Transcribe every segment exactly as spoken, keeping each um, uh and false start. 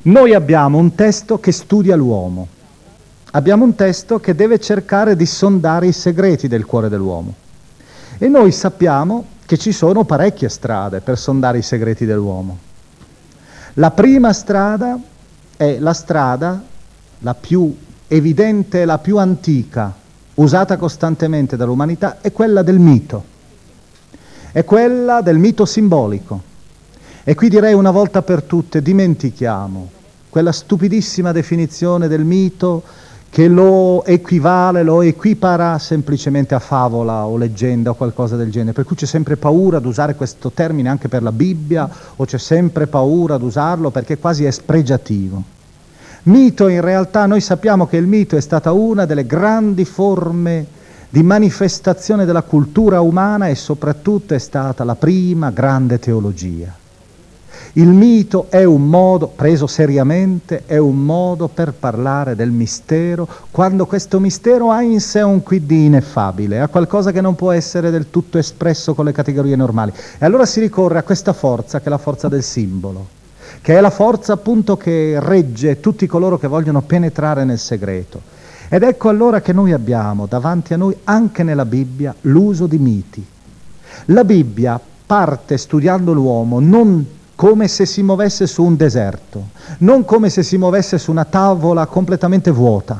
Noi abbiamo un testo che studia l'uomo, abbiamo un testo che deve cercare di sondare i segreti del cuore dell'uomo e noi sappiamo che ci sono parecchie strade per sondare i segreti dell'uomo. La prima strada è la strada, la più evidente, la più antica, usata costantemente dall'umanità, è quella del mito, è quella del mito simbolico. E qui direi una volta per tutte, dimentichiamo quella stupidissima definizione del mito che lo equivale, lo equipara semplicemente a favola o leggenda o qualcosa del genere, per cui c'è sempre paura ad usare questo termine anche per la Bibbia, o c'è sempre paura ad usarlo perché quasi è spregiativo. Mito, in realtà noi sappiamo che il mito è stata una delle grandi forme di manifestazione della cultura umana e soprattutto è stata la prima grande teologia. Il mito è un modo, preso seriamente, è un modo per parlare del mistero, quando questo mistero ha in sé un quid di ineffabile, ha qualcosa che non può essere del tutto espresso con le categorie normali. E allora si ricorre a questa forza, che è la forza del simbolo, che è la forza appunto che regge tutti coloro che vogliono penetrare nel segreto. Ed ecco allora che noi abbiamo davanti a noi, anche nella Bibbia, l'uso di miti. La Bibbia parte studiando l'uomo non come se si muovesse su un deserto, non come se si muovesse su una tavola completamente vuota.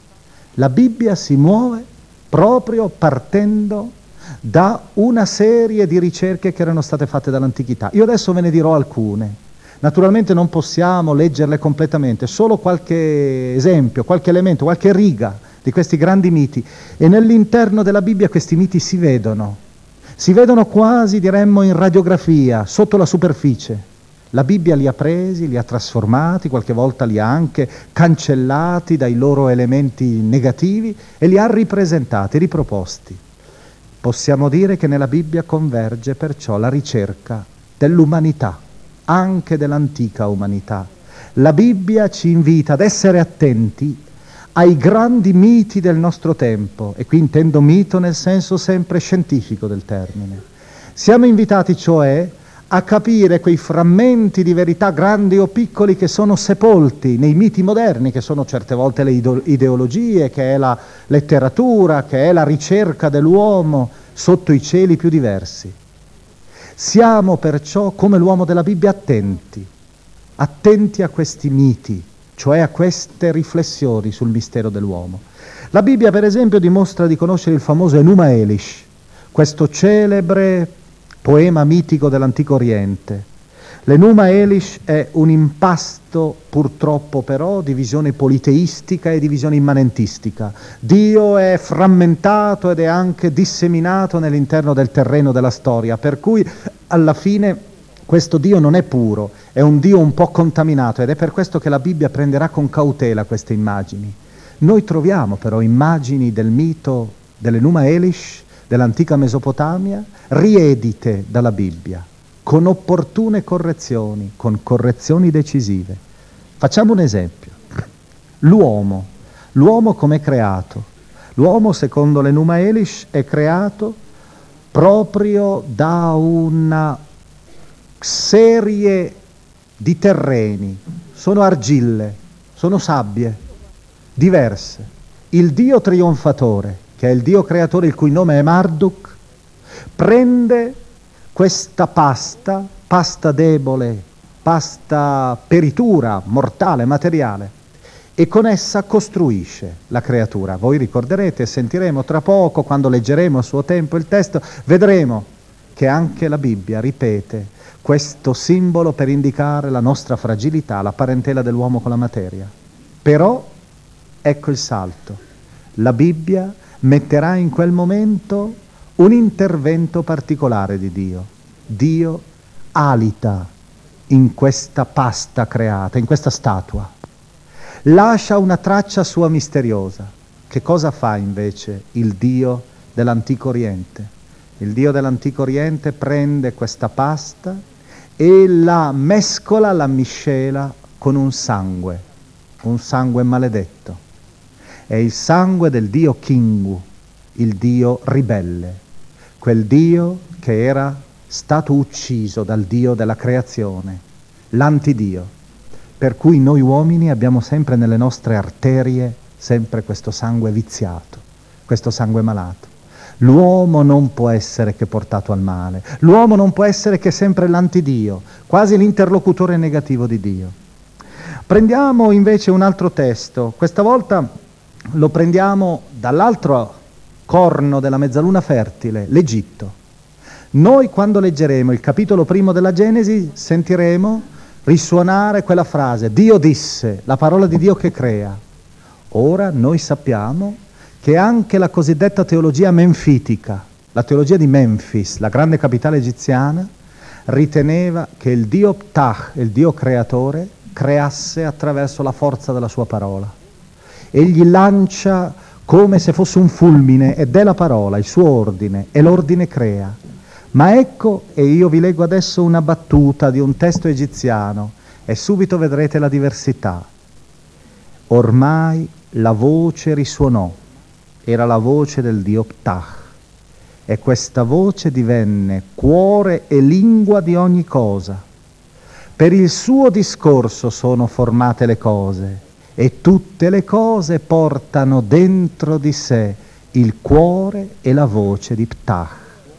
La Bibbia si muove proprio partendo da una serie di ricerche che erano state fatte dall'antichità. Io adesso ve ne dirò alcune. Naturalmente non possiamo leggerle completamente, solo qualche esempio, qualche elemento, qualche riga di questi grandi miti. E nell'interno della Bibbia questi miti si vedono. Si vedono quasi, diremmo, in radiografia, sotto la superficie. La Bibbia li ha presi, li ha trasformati, qualche volta li ha anche cancellati dai loro elementi negativi e li ha ripresentati, riproposti. Possiamo dire che nella Bibbia converge perciò la ricerca dell'umanità, anche dell'antica umanità. La Bibbia ci invita ad essere attenti ai grandi miti del nostro tempo, e qui intendo mito nel senso sempre scientifico del termine. Siamo invitati cioè a capire quei frammenti di verità grandi o piccoli che sono sepolti nei miti moderni, che sono certe volte le ideologie, che è la letteratura, che è la ricerca dell'uomo sotto i cieli più diversi. Siamo perciò, come l'uomo della Bibbia, attenti, attenti a questi miti, cioè a queste riflessioni sul mistero dell'uomo. La Bibbia, per esempio, dimostra di conoscere il famoso Enuma Elish, questo celebre poema mitico dell'Antico Oriente. L'Enuma Elish è un impasto, purtroppo però, di visione politeistica e di visione immanentistica. Dio è frammentato ed è anche disseminato nell'interno del terreno della storia, per cui alla fine questo Dio non è puro, è un Dio un po' contaminato, ed è per questo che la Bibbia prenderà con cautela queste immagini. Noi troviamo però immagini del mito dell'Enuma Elish, dell'antica Mesopotamia, riedite dalla Bibbia, con opportune correzioni, con correzioni decisive. Facciamo un esempio. L'uomo, l'uomo com'è creato? L'uomo, secondo l'Enuma Elish, è creato proprio da una serie di terreni, sono argille, sono sabbie diverse. Il Dio trionfatore, che è il Dio creatore il cui nome è Marduk, prende questa pasta, pasta debole, pasta peritura, mortale, materiale, e con essa costruisce la creatura. Voi ricorderete e sentiremo tra poco, quando leggeremo a suo tempo il testo, vedremo che anche la Bibbia ripete questo simbolo per indicare la nostra fragilità, la parentela dell'uomo con la materia. Però ecco il salto. La Bibbia metterà in quel momento un intervento particolare di Dio. Dio alita in questa pasta creata, in questa statua. Lascia una traccia sua misteriosa. Che cosa fa invece il Dio dell'Antico Oriente? Il Dio dell'Antico Oriente prende questa pasta e la mescola, la miscela con un sangue, un sangue maledetto. È il sangue del dio Kingu, il dio ribelle, quel dio che era stato ucciso dal dio della creazione, l'antidio. per cui noi uomini abbiamo sempre nelle nostre arterie sempre questo sangue viziato, questo sangue malato. L'uomo non può essere che portato al male, l'uomo non può essere che sempre l'antidio, quasi l'interlocutore negativo di Dio. Prendiamo invece un altro testo, questa volta lo prendiamo dall'altro corno della mezzaluna fertile, l'Egitto. Noi quando leggeremo il capitolo primo della Genesi sentiremo risuonare quella frase, Dio disse, la parola di Dio che crea. Ora noi sappiamo che anche la cosiddetta teologia menfitica, la teologia di Memphis, la grande capitale egiziana, riteneva che il Dio Ptah, il Dio creatore, creasse attraverso la forza della sua parola. Egli lancia come se fosse un fulmine ed è la parola, il suo ordine, e l'ordine crea. Ma ecco, e io vi leggo adesso una battuta di un testo egiziano e subito vedrete la diversità. Ormai la voce risuonò, era la voce del Dio Ptah, e questa voce divenne cuore e lingua di ogni cosa. Per il suo discorso sono formate le cose, e tutte le cose portano dentro di sé il cuore e la voce di Ptah.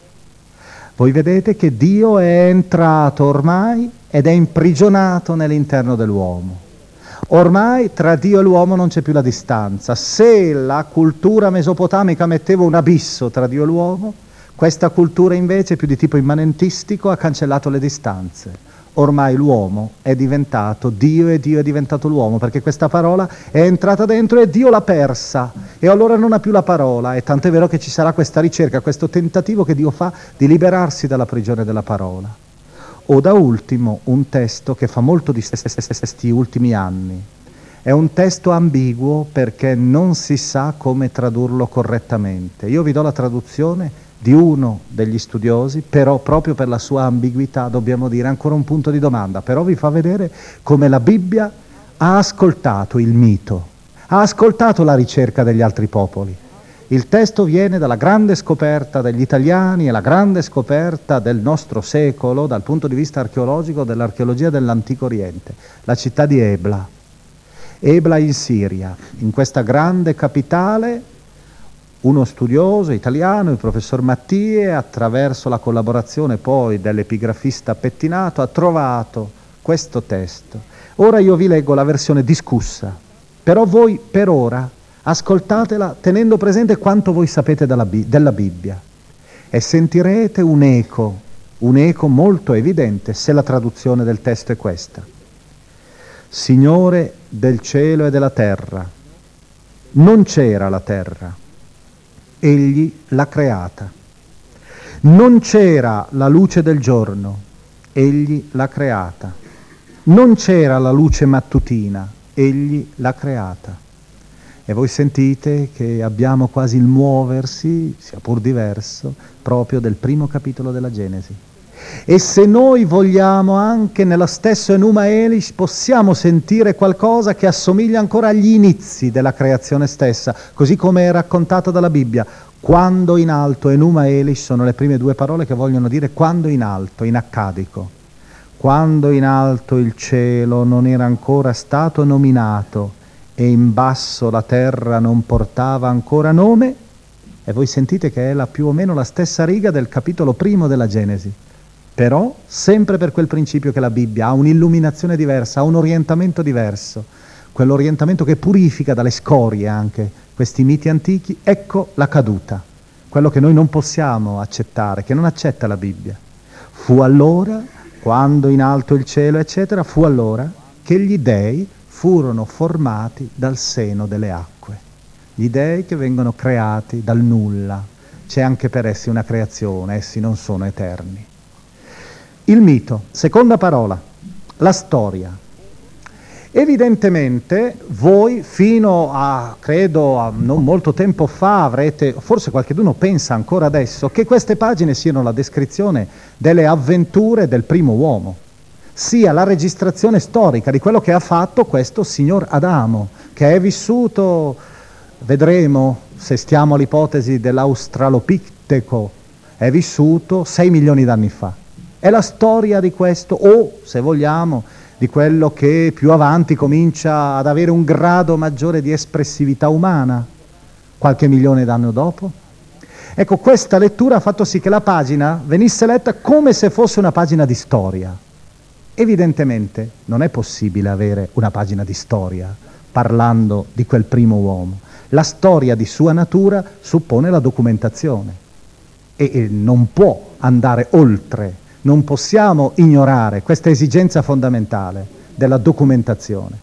Voi vedete che Dio è entrato ormai ed è imprigionato nell'interno dell'uomo. Ormai tra Dio e l'uomo non c'è più la distanza. Se la cultura mesopotamica metteva un abisso tra Dio e l'uomo, questa cultura invece, più di tipo immanentistico, ha cancellato le distanze. Ormai l'uomo è diventato Dio e Dio è diventato l'uomo, perché questa parola è entrata dentro e Dio l'ha persa, e allora non ha più la parola, e tant'è vero che ci sarà questa ricerca, questo tentativo che Dio fa di liberarsi dalla prigione della parola. O da ultimo un testo che fa molto di questi ultimi anni. È un testo ambiguo perché non si sa come tradurlo correttamente. Io vi do la traduzione di uno degli studiosi, però proprio per la sua ambiguità dobbiamo dire ancora un punto di domanda, però vi fa vedere come la Bibbia ha ascoltato il mito, ha ascoltato la ricerca degli altri popoli. Il testo viene dalla grande scoperta degli italiani e la grande scoperta del nostro secolo dal punto di vista archeologico dell'archeologia dell'Antico Oriente, la città di Ebla. Ebla in Siria, in questa grande capitale, uno studioso italiano, il professor Mattie, attraverso la collaborazione poi dell'epigrafista Pettinato, ha trovato questo testo. Ora io vi leggo la versione discussa, però voi per ora ascoltatela tenendo presente quanto voi sapete della, della Bibbia e sentirete un eco, un eco molto evidente se la traduzione del testo è questa. Signore del cielo e della terra, non c'era la terra, egli l'ha creata. Non c'era la luce del giorno, egli l'ha creata. Non c'era la luce mattutina, egli l'ha creata. E voi sentite che abbiamo quasi il muoversi, sia pur diverso, proprio del primo capitolo della Genesi. E se noi vogliamo anche nello stesso Enuma Elish possiamo sentire qualcosa che assomiglia ancora agli inizi della creazione stessa, così come è raccontato dalla Bibbia. Quando in alto, Enuma Elish sono le prime due parole che vogliono dire quando in alto, in accadico. Quando in alto il cielo non era ancora stato nominato e in basso la terra non portava ancora nome, e voi sentite che è la, più o meno la stessa riga del capitolo primo della Genesi, però sempre per quel principio che la Bibbia ha un'illuminazione diversa, ha un orientamento diverso, quell'orientamento che purifica dalle scorie anche questi miti antichi. Ecco la caduta, quello che noi non possiamo accettare, che non accetta la Bibbia. Fu allora, quando in alto il cielo, eccetera, fu allora che gli dei furono formati dal seno delle acque. Gli dei che vengono creati dal nulla. C'è anche per essi una creazione, essi non sono eterni. Il mito, seconda parola, la storia. Evidentemente voi fino a, credo, a non molto tempo fa avrete, forse qualcuno pensa ancora adesso, che queste pagine siano la descrizione delle avventure del primo uomo, sia la registrazione storica di quello che ha fatto questo signor Adamo, che è vissuto, vedremo se stiamo all'ipotesi dell'Australopiteco, è vissuto sei milioni d'anni fa. È la storia di questo, o se vogliamo, di quello che più avanti comincia ad avere un grado maggiore di espressività umana, qualche milione d'anni dopo. Ecco, questa lettura ha fatto sì che la pagina venisse letta come se fosse una pagina di storia. Evidentemente non è possibile avere una pagina di storia parlando di quel primo uomo. La storia di sua natura suppone la documentazione e, e non può andare oltre, non possiamo ignorare questa esigenza fondamentale della documentazione.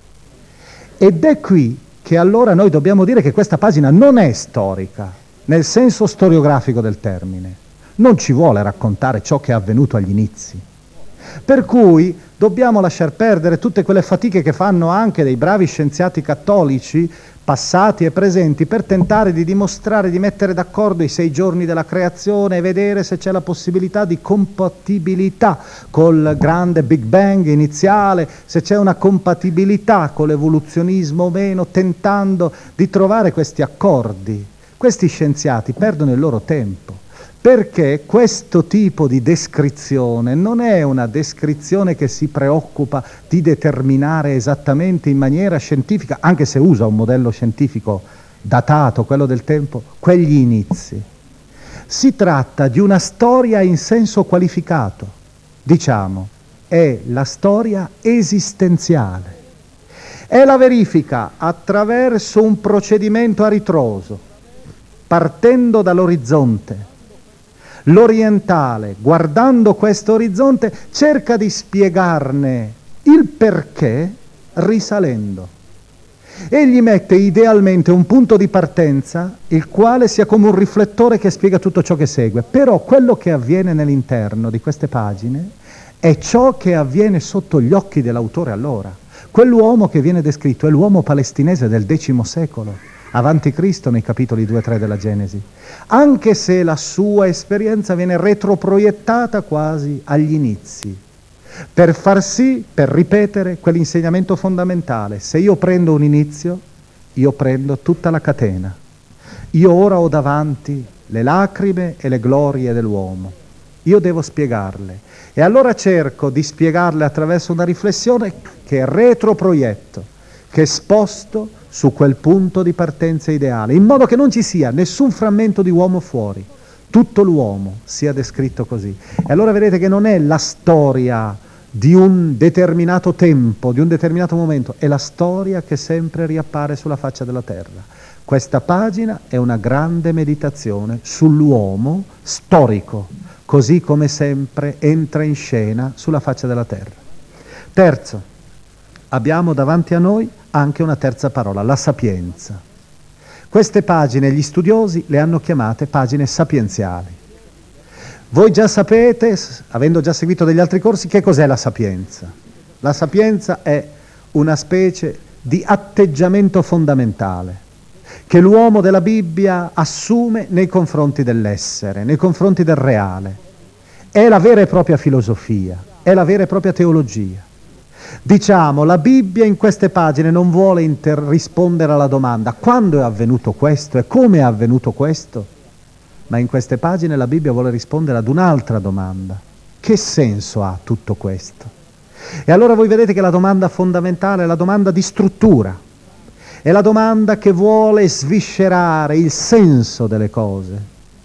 Ed è qui che allora noi dobbiamo dire che questa pagina non è storica, nel senso storiografico del termine. Non ci vuole raccontare ciò che è avvenuto agli inizi. Per cui dobbiamo lasciar perdere tutte quelle fatiche che fanno anche dei bravi scienziati cattolici, passati e presenti, per tentare di dimostrare, di mettere d'accordo i sei giorni della creazione e vedere se c'è la possibilità di compatibilità col grande Big Bang iniziale, se c'è una compatibilità con l'evoluzionismo o meno, tentando di trovare questi accordi. Questi scienziati perdono il loro tempo, perché questo tipo di descrizione non è una descrizione che si preoccupa di determinare esattamente in maniera scientifica, anche se usa un modello scientifico datato, quello del tempo, quegli inizi. Si tratta di una storia in senso qualificato, diciamo, è la storia esistenziale. È la verifica attraverso un procedimento a ritroso, partendo dall'orizzonte. L'orientale, guardando questo orizzonte, cerca di spiegarne il perché risalendo. Egli mette idealmente un punto di partenza, il quale sia come un riflettore che spiega tutto ciò che segue. Però quello che avviene nell'interno di queste pagine è ciò che avviene sotto gli occhi dell'autore allora. Quell'uomo che viene descritto è l'uomo palestinese del decimo secolo. Avanti Cristo nei capitoli due e tre della Genesi, anche se la sua esperienza viene retroproiettata quasi agli inizi, per far sì, per ripetere quell'insegnamento fondamentale: se io prendo un inizio, io prendo tutta la catena. Io ora ho davanti le lacrime e le glorie dell'uomo, io devo spiegarle, e allora cerco di spiegarle attraverso una riflessione che retroproietto, che sposto su quel punto di partenza ideale, in modo che non ci sia nessun frammento di uomo fuori, tutto l'uomo sia descritto così. E allora vedete che non è la storia di un determinato tempo, di un determinato momento, è la storia che sempre riappare sulla faccia della terra. Questa pagina è una grande meditazione sull'uomo storico, così come sempre entra in scena sulla faccia della terra. Terzo, abbiamo davanti a noi anche una terza parola, la sapienza. Queste pagine gli studiosi le hanno chiamate pagine sapienziali. Voi già sapete, avendo già seguito degli altri corsi, che cos'è la sapienza. La sapienza è una specie di atteggiamento fondamentale che l'uomo della Bibbia assume nei confronti dell'essere, nei confronti del reale. È la vera e propria filosofia, è la vera e propria teologia. Diciamo, la Bibbia in queste pagine non vuole inter- rispondere alla domanda quando è avvenuto questo e come è avvenuto questo, ma in queste pagine la Bibbia vuole rispondere ad un'altra domanda: che senso ha tutto questo? E allora voi vedete che la domanda fondamentale è la domanda di struttura, è la domanda che vuole sviscerare il senso delle cose.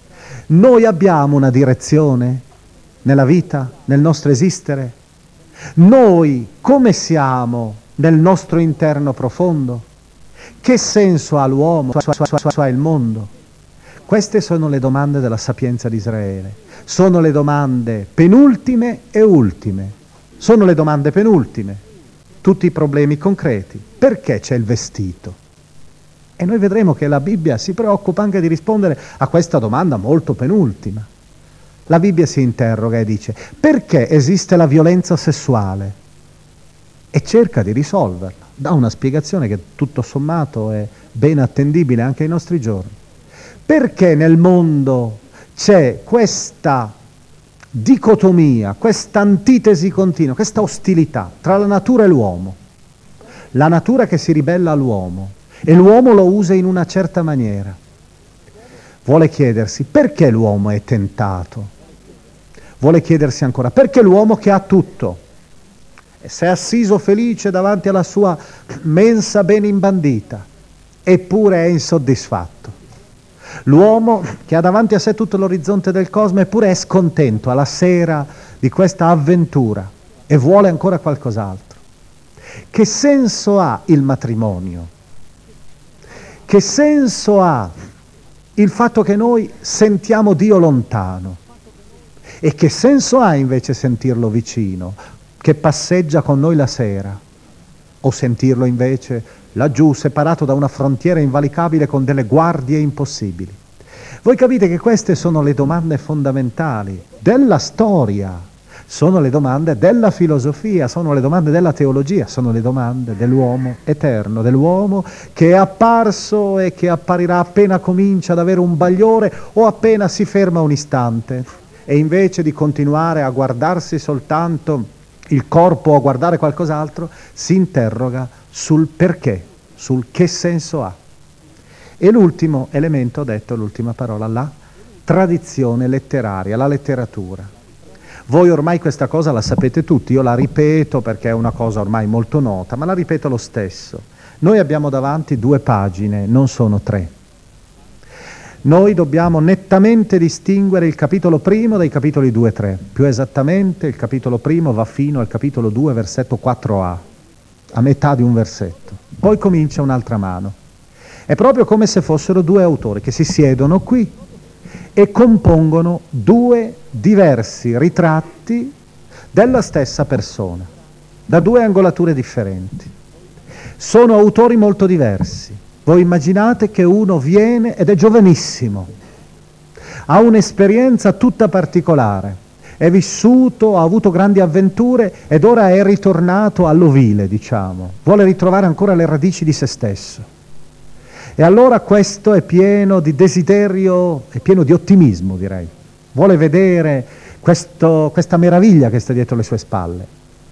Noi abbiamo una direzione nella vita, nel nostro esistere? Noi come siamo nel nostro interno profondo? Che senso ha l'uomo, ha il mondo? Queste sono le domande della sapienza di Israele. Sono le domande penultime e ultime. Sono le domande penultime. Tutti i problemi concreti. Perché c'è il vestito? E noi vedremo che la Bibbia si preoccupa anche di rispondere a questa domanda molto penultima. La Bibbia si interroga e dice: perché esiste la violenza sessuale? E cerca di risolverla. Dà una spiegazione che tutto sommato è ben attendibile anche ai nostri giorni. Perché nel mondo c'è questa dicotomia, questa antitesi continua, questa ostilità tra la natura e l'uomo? La natura che si ribella all'uomo e l'uomo lo usa in una certa maniera. Vuole chiedersi perché l'uomo è tentato. Vuole chiedersi ancora perché l'uomo che ha tutto si è assiso felice davanti alla sua mensa ben imbandita, eppure è insoddisfatto. L'uomo che ha davanti a sé tutto l'orizzonte del cosmo, eppure è scontento alla sera di questa avventura e vuole ancora qualcos'altro. Che senso ha il matrimonio? Che senso ha il fatto che noi sentiamo Dio lontano? E che senso ha invece sentirlo vicino, che passeggia con noi la sera? O sentirlo invece laggiù, separato da una frontiera invalicabile con delle guardie impossibili? Voi capite che queste sono le domande fondamentali della storia, sono le domande della filosofia, sono le domande della teologia, sono le domande dell'uomo eterno, dell'uomo che è apparso e che apparirà appena comincia ad avere un bagliore o appena si ferma un istante, e invece di continuare a guardarsi soltanto il corpo o a guardare qualcos'altro, si interroga sul perché, sul che senso ha. E l'ultimo elemento, ho detto, l'ultima parola, la tradizione letteraria, la letteratura. Voi ormai questa cosa la sapete tutti, io la ripeto perché è una cosa ormai molto nota, ma la ripeto lo stesso. Noi abbiamo davanti due pagine, non sono tre. Noi dobbiamo nettamente distinguere il capitolo primo dai capitoli due e tre. Più esattamente il capitolo primo va fino al capitolo due, versetto quattro a, a metà di un versetto. Poi comincia un'altra mano. È proprio come se fossero due autori che si siedono qui e compongono due diversi ritratti della stessa persona, da due angolature differenti. Sono autori molto diversi. Voi immaginate che uno viene ed è giovanissimo, ha un'esperienza tutta particolare, è vissuto, ha avuto grandi avventure ed ora è ritornato all'ovile, diciamo, vuole ritrovare ancora le radici di se stesso. E allora questo è pieno di desiderio, è pieno di ottimismo, direi. Vuole vedere questo, questa meraviglia che sta dietro le sue spalle.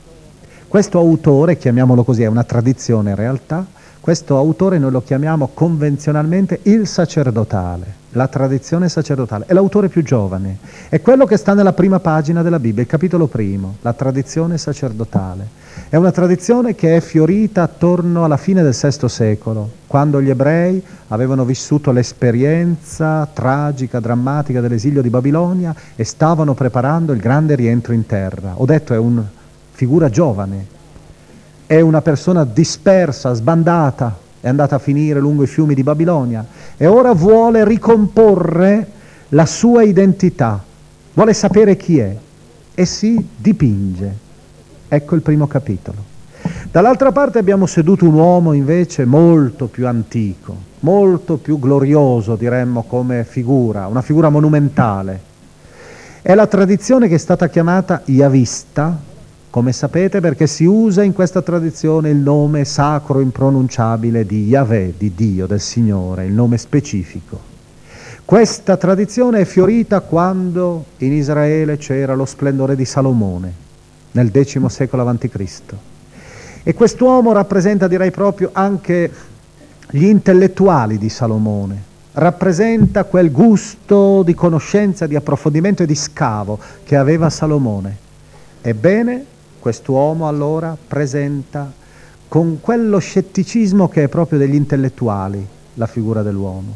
Questo autore, chiamiamolo così, è una tradizione in realtà, questo autore noi lo chiamiamo convenzionalmente il sacerdotale, la tradizione sacerdotale. È l'autore più giovane, è quello che sta nella prima pagina della Bibbia, il capitolo primo, la tradizione sacerdotale. È una tradizione che è fiorita attorno alla fine del sesto secolo, quando gli ebrei avevano vissuto l'esperienza tragica, drammatica dell'esilio di Babilonia e stavano preparando il grande rientro in terra. Ho detto, è una figura giovane, è una persona dispersa, sbandata, è andata a finire lungo i fiumi di Babilonia e ora vuole ricomporre la sua identità, vuole sapere chi è e si dipinge. Ecco il primo capitolo. Dall'altra parte abbiamo seduto un uomo invece molto più antico, molto più glorioso, diremmo, come figura, una figura monumentale. È la tradizione che è stata chiamata Yavista, come sapete, perché si usa in questa tradizione il nome sacro impronunciabile di Yahweh, di Dio, del Signore, il nome specifico. Questa tradizione è fiorita quando in Israele c'era lo splendore di Salomone, nel decimo secolo avanti Cristo. E quest'uomo rappresenta, direi proprio, anche gli intellettuali di Salomone, rappresenta quel gusto di conoscenza, di approfondimento e di scavo che aveva Salomone. Ebbene, quest'uomo allora presenta con quello scetticismo che è proprio degli intellettuali la figura dell'uomo.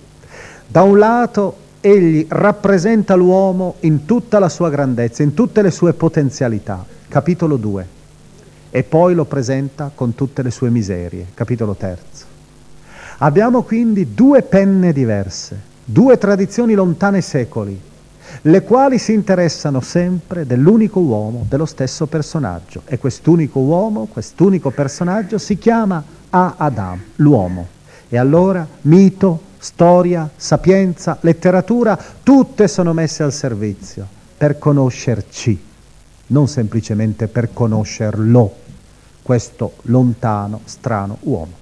Da un lato egli rappresenta l'uomo in tutta la sua grandezza, in tutte le sue potenzialità, capitolo due, e poi lo presenta con tutte le sue miserie, capitolo terzo. Abbiamo quindi due penne diverse, due tradizioni lontane secoli, le quali si interessano sempre dell'unico uomo, dello stesso personaggio. E quest'unico uomo, quest'unico personaggio si chiama A-Adam, l'uomo. E allora mito, storia, sapienza, letteratura, tutte sono messe al servizio per conoscerci, non semplicemente per conoscerlo, questo lontano, strano uomo.